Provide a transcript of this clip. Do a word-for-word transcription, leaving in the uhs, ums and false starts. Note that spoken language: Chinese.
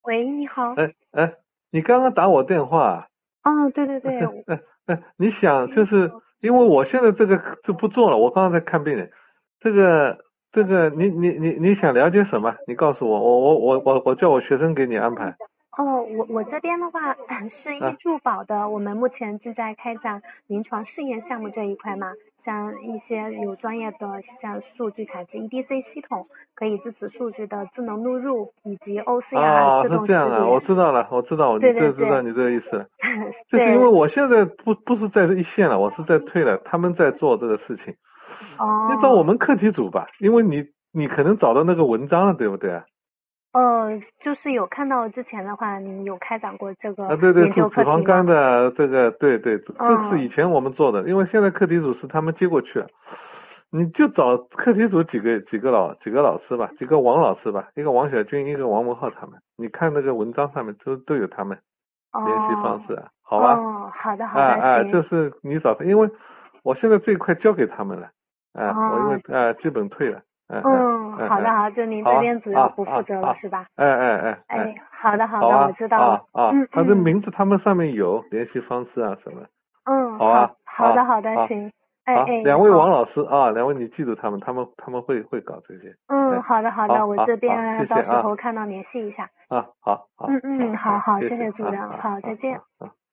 喂，你好。 哎哎，你刚刚打我电话， 哦，对对哎对，我哎哎，你想就是听说。 因为我现在这个就不做了，我刚刚在看病人，这个这个你你你你想了解什么？你告诉我，我我我我我叫我学生给你安排哦，我我这边的话是医啊助保的，我们目前正在开展临床试验项目这一块嘛，像一些有专业的像数据采集 E D C 系统，可以支持数据的智能录入以及 O C R 啊， 自动是这样啊，我识别。 知道了，我知道，你对对对。 这知道你这个意思了，就是因为对。 我现在不不是在一线了，我是在退了，他们在做这个事情，你找我哦。 们课题组吧，因为你你可能找到那个文章了，对不对啊？ 哦，就是有看到之前的话，你有开展过这啊， 个对对， 研究脂脂肪课题吗？ 肝的这个，对对，这是以嗯。 前我们做的，因为现在课题组是他们接过去了，你就找课题组几个几个老几个老师吧，几个王老师吧，一个王小军，一个王文浩他们，你看那个文章上面都都有他们联系方哦。 式啊，好吧？ 哦，好的好的， 哎哎， 行。 就是你找他，因为我现在这一块交给他们了，哎，我因为哦。 哎基本退了，嗯嗯嗯， 嗯嗯， 好的好，就您好啊这边主要啊不负责了啊啊， 是吧？ 哎哎哎哎。 哎，好的好的，我好啊知道了。 啊啊， 嗯嗯。 他的名字他们上面有联系方式啊什么， 嗯，好好啊啊好的好的， 啊行。哎好， 哎，好。 两位王老师啊，两位你记住他们，他们他们会会搞这些， 嗯， 哎， 好的好的， 好我这好好，谢边到时谢啊候看到联系一下。 啊，好好嗯嗯， 好好， 好好，谢谢谢谢主任， 啊啊好，再见。 啊啊啊。